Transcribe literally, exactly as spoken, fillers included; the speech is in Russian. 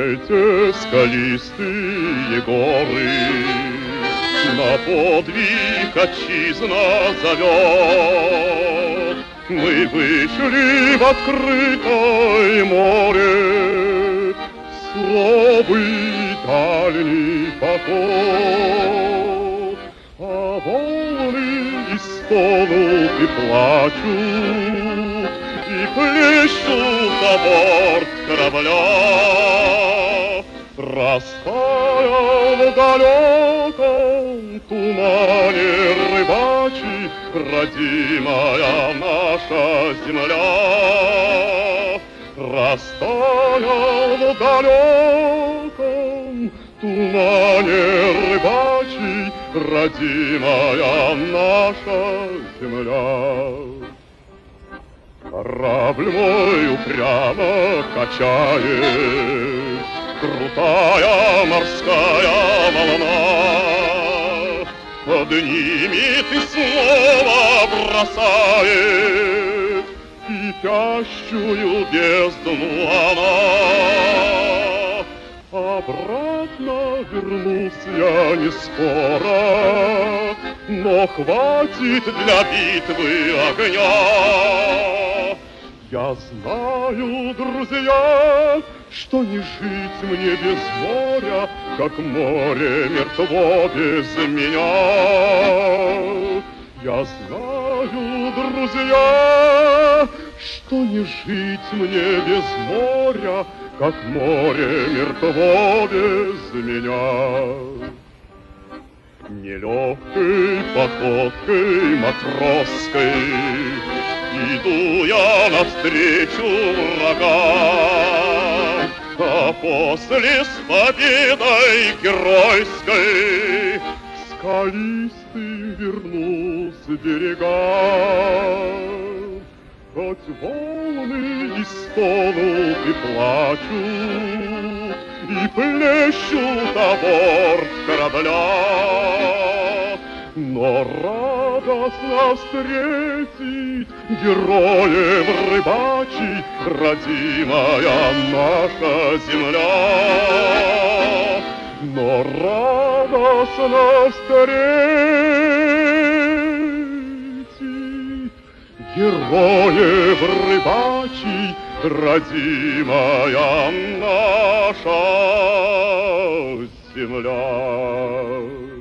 эти скалистые горы. На подвиг отчизна зовет. Мы вышли в открытое море, суровый дальний поход. А волны истонут и плачут, и плещут на борт корабля. Растаял в далеком тумане рыбачий родимая наша земля. Растаял в далеком тумане рыбачий родимая наша земля. Корабль мой упрямо качает крутая морская волна. Поднимет и снова бросает кипящую бездну она. Обратно вернусь я не скоро, но хватит для битвы огня. Я знаю, друзья, что не жить мне без моря, как море мертво без меня. Я знаю, друзья, что не жить мне без моря, как море мертво без меня. Нелегкой походкой матросской иду я навстречу врагам, а после с победой геройской скалистым вернусь в берега. Хоть волны и стонут, и плачут, и плещут о борт корабля, но радостно встретить героев рыбачий родимая наша земля. Но радостно встретить героев рыбачий родимая наша земля.